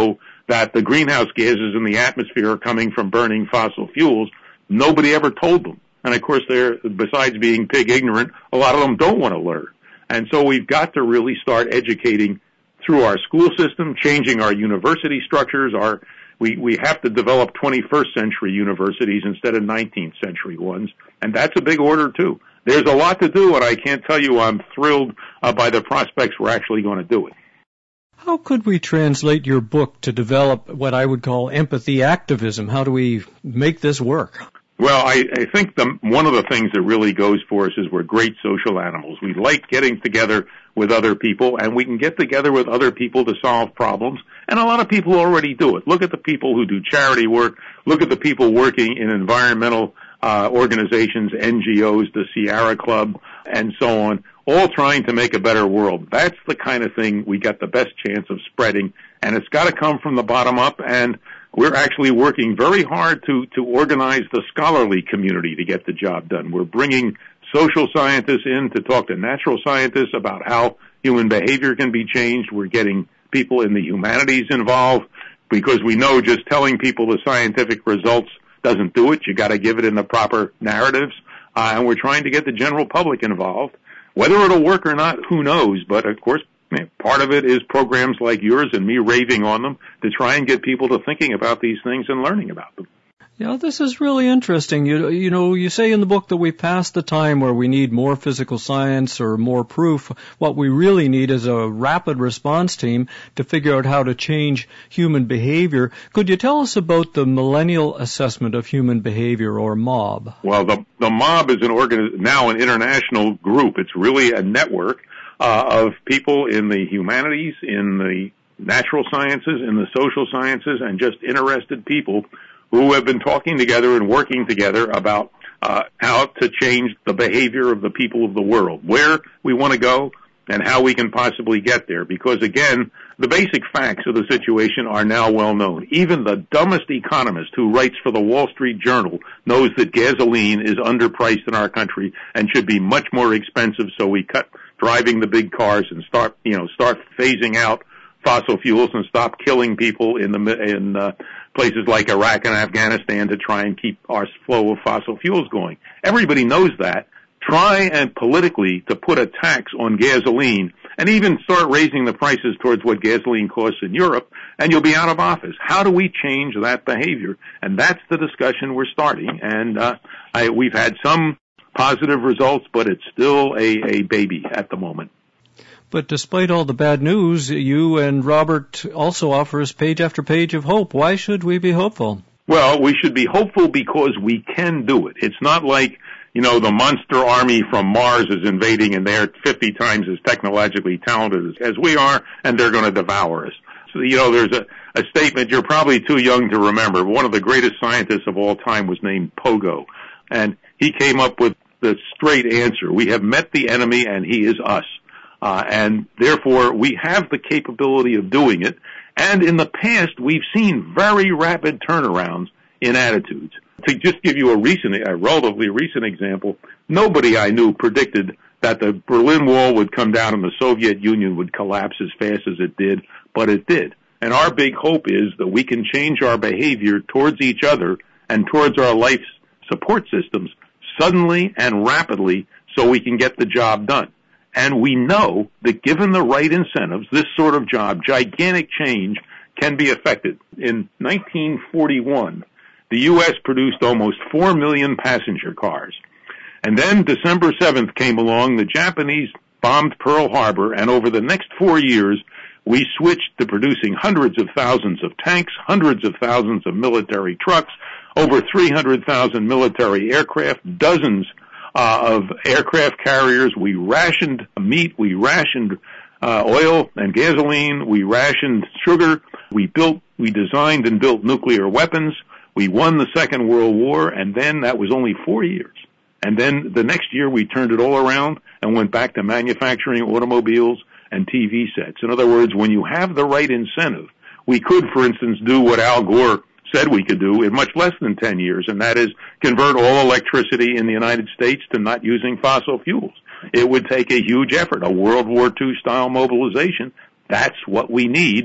that the greenhouse gases in the atmosphere are coming from burning fossil fuels. Nobody ever told them. And of course, they're, besides being pig ignorant, a lot of them don't want to learn. And so we've got to really start educating through our school system, changing our university structures. Our, we, we have to develop twenty-first century universities instead of nineteenth century ones. And that's a big order too. There's a lot to do, and I can't tell you I'm thrilled uh, by the prospects we're actually going to do it. How could we translate your book to develop what I would call empathy activism? How do we make this work? Well, I, I think the, one of the things that really goes for us is we're great social animals. We like getting together with other people, and we can get together with other people to solve problems, and a lot of people already do it. Look at the people who do charity work. Look at the people working in environmental uh, organizations, N G Os, the Sierra Club, and so on, all trying to make a better world. That's the kind of thing we got the best chance of spreading, and it's got to come from the bottom up, and we're actually working very hard to, to organize the scholarly community to get the job done. We're bringing social scientists in to talk to natural scientists about how human behavior can be changed. We're getting people in the humanities involved because we know just telling people the scientific results doesn't do it. You got to give it in the proper narratives. Uh, and we're trying to get the general public involved. Whether it'll work or not, who knows? But, of course, part of it is programs like yours and me raving on them to try and get people to thinking about these things and learning about them. Yeah, this is really interesting. You, you know, you say in the book that we passed the time where we need more physical science or more proof. What we really need is a rapid response team to figure out how to change human behavior. Could you tell us about the Millennial Assessment of Human Behavior, or MOB? Well, the, the MOB is an organi- now an international group. It's really a network uh, of people in the humanities, in the natural sciences, in the social sciences, and just interested people who have been talking together and working together about uh, how to change the behavior of the people of the world, where we want to go, and how we can possibly get there. Because, again, the basic facts of the situation are now well known. Even the dumbest economist who writes for the Wall Street Journal knows that gasoline is underpriced in our country and should be much more expensive, so we cut driving the big cars and start, you know, start phasing out fossil fuels and stop killing people in the in uh, places like Iraq and Afghanistan to try and keep our flow of fossil fuels going. Everybody knows that. Try and politically to put a tax on gasoline and even start raising the prices towards what gasoline costs in Europe, and you'll be out of office. How do we change that behavior? And that's the discussion we're starting. And uh, I, we've had some positive results, but it's still a, a baby at the moment. But despite all the bad news, you and Robert also offer us page after page of hope. Why should we be hopeful? Well, we should be hopeful because we can do it. It's not like, you know, the monster army from Mars is invading and they're fifty times as technologically talented as we are, and they're going to devour us. So, you know, there's a, a statement you're probably too young to remember. One of the greatest scientists of all time was named Pogo, and he came up with the straight answer. We have met the enemy, and he is us. Uh, and therefore, we have the capability of doing it. And in the past, we've seen very rapid turnarounds in attitudes. To just give you a recent, a relatively recent example, nobody I knew predicted that the Berlin Wall would come down and the Soviet Union would collapse as fast as it did, but it did. And our big hope is that we can change our behavior towards each other and towards our life support systems suddenly and rapidly so we can get the job done. And we know that given the right incentives, this sort of job, gigantic change, can be effected. In nineteen forty-one, the U S produced almost four million passenger cars. And then December seventh came along, the Japanese bombed Pearl Harbor, and over the next four years, we switched to producing hundreds of thousands of tanks, hundreds of thousands of military trucks, over three hundred thousand military aircraft, dozens Uh, of aircraft carriers. We rationed meat. We rationed uh, oil and gasoline. We rationed sugar. We built, we designed and built nuclear weapons. We won the Second World War, and then that was only four years. And then the next year we turned it all around and went back to manufacturing automobiles and T V sets. In other words, when you have the right incentive, we could, for instance, do what Al Gore said we could do in much less than ten years, and that is convert all electricity in the United States to not using fossil fuels. It would take a huge effort, a World War Two style mobilization. That's what we need.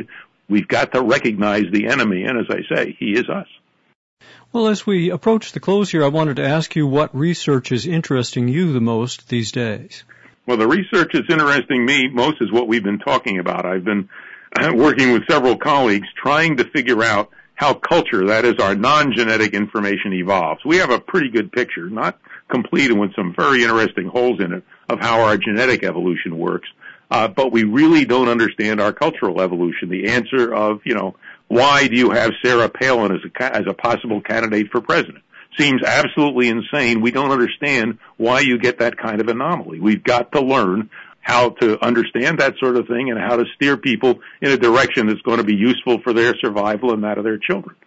We've got to recognize the enemy, and as I say, he is us. Well, as we approach the close here, I wanted to ask you what research is interesting you the most these days. Well, the research that's interesting me most is what we've been talking about. I've been working with several colleagues trying to figure out how culture, that is our non-genetic information, evolves. We have a pretty good picture, not complete and with some very interesting holes in it, of how our genetic evolution works. Uh, but we really don't understand our cultural evolution. The answer of, you know, why do you have Sarah Palin as a, as a possible candidate for president? Seems absolutely insane. We don't understand why you get that kind of anomaly. We've got to learn how to understand that sort of thing and how to steer people in a direction that's going to be useful for their survival and that of their children.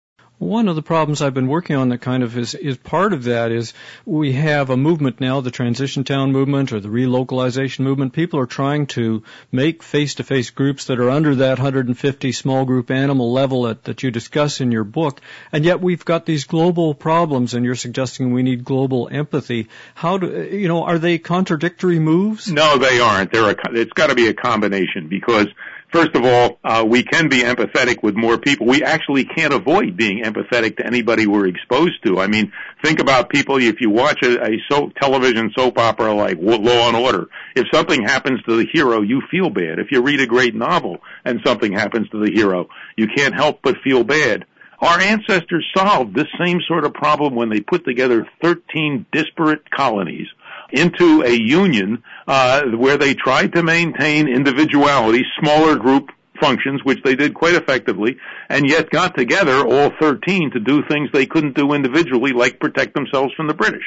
One of the problems I've been working on that kind of is, is part of that is we have a movement now, the transition town movement or the relocalization movement. People are trying to make face-to-face groups that are under that one hundred fifty small group animal level that, that you discuss in your book. And yet we've got these global problems, and you're suggesting we need global empathy. How do, you know, are they contradictory moves? No, they aren't. They're a, it's got to be a combination because first of all, uh, we can be empathetic with more people. We actually can't avoid being empathetic to anybody we're exposed to. I mean, think about people, if you watch a, a soap, television soap opera like Law and Order, if something happens to the hero, you feel bad. If you read a great novel and something happens to the hero, you can't help but feel bad. Our ancestors solved this same sort of problem when they put together thirteen disparate colonies into a union uh, where they tried to maintain individuality, smaller group functions, which they did quite effectively, and yet got together, all thirteen, to do things they couldn't do individually, like protect themselves from the British.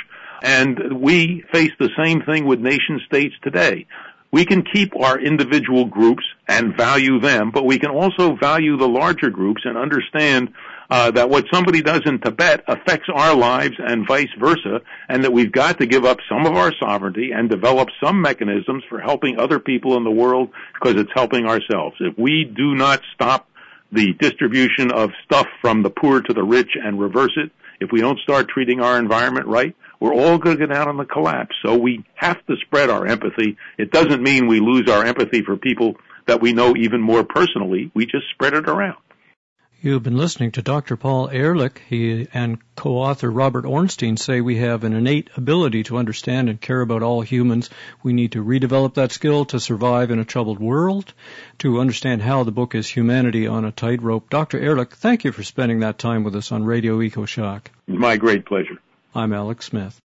And we face the same thing with nation states today. We can keep our individual groups and value them, but we can also value the larger groups and understand uh, that what somebody does in Tibet affects our lives and vice versa, and that we've got to give up some of our sovereignty and develop some mechanisms for helping other people in the world because it's helping ourselves. If we do not stop the distribution of stuff from the poor to the rich and reverse it, if we don't start treating our environment right, we're all going to go down on the collapse. So we have to spread our empathy. It doesn't mean we lose our empathy for people that we know even more personally. We just spread it around. You've been listening to Doctor Paul Ehrlich. He and co-author Robert Ornstein say we have an innate ability to understand and care about all humans. We need to redevelop that skill to survive in a troubled world. To understand how the book is Humanity on a Tightrope. Doctor Ehrlich, thank you for spending that time with us on Radio EcoShock. My great pleasure. I'm Alex Smith.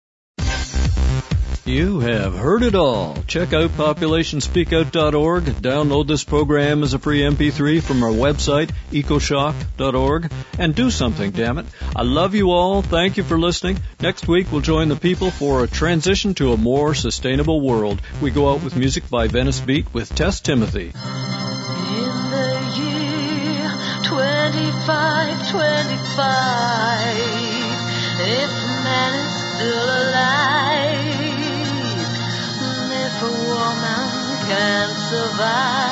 You have heard it all. Check out population speak out dot org. Download this program as a free M P three from our website, ecoshock dot org. And do something, damn it. I love you all. Thank you for listening. Next week, we'll join the people for a transition to a more sustainable world. We go out with music by Venice Beat with Tess Timothy. In the year twenty-five twenty-five, if man is still alive, if a woman can survive,